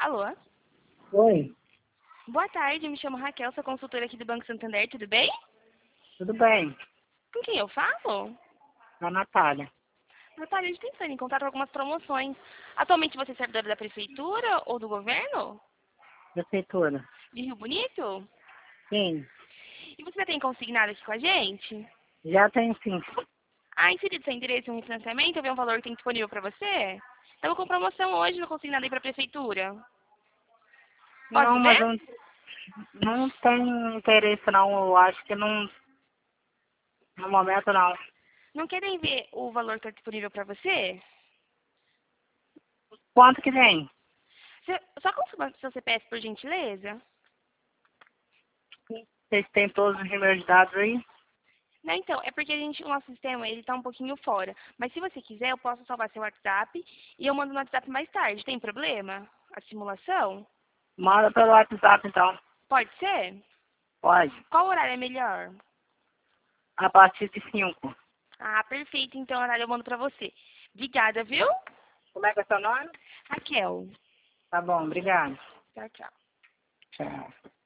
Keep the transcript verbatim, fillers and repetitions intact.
Alô? Oi, Boa tarde, me chamo Raquel, sou consultora aqui do Banco Santander, tudo bem? tudo bem? Com quem eu falo? A Natália, Natália, a gente tem em contato com algumas promoções. Atualmente você é servidora da prefeitura ou do governo? prefeitura. De Rio Bonito? Sim, E você já tem consignado aqui com a gente? já tem sim. Ah, inserido seu endereço em um refinanciamento, eu vi um valor que tem disponível para você? Estamos com promoção hoje no consignado aí para a prefeitura. Não, Posso mas ver? eu não tenho interesse não, eu acho que não, no momento não. Não querem ver o valor que está disponível para você? Quanto que tem? Você- Só confirma seu C P F, por gentileza? Vocês têm todos os meus dados aí? Não, então, é porque a gente, o nosso sistema, ele tá um pouquinho fora. Mas se você quiser, eu posso salvar seu WhatsApp e eu mando no WhatsApp mais tarde. Tem problema? A simulação? Manda pelo WhatsApp então. Pode ser? Pode. Qual horário é melhor? A partir de cinco. Ah, perfeito. Então, horário eu mando pra você. Obrigada, viu? Como é que é seu nome? Raquel. Tá bom, obrigado. Tchau, tchau. Tchau.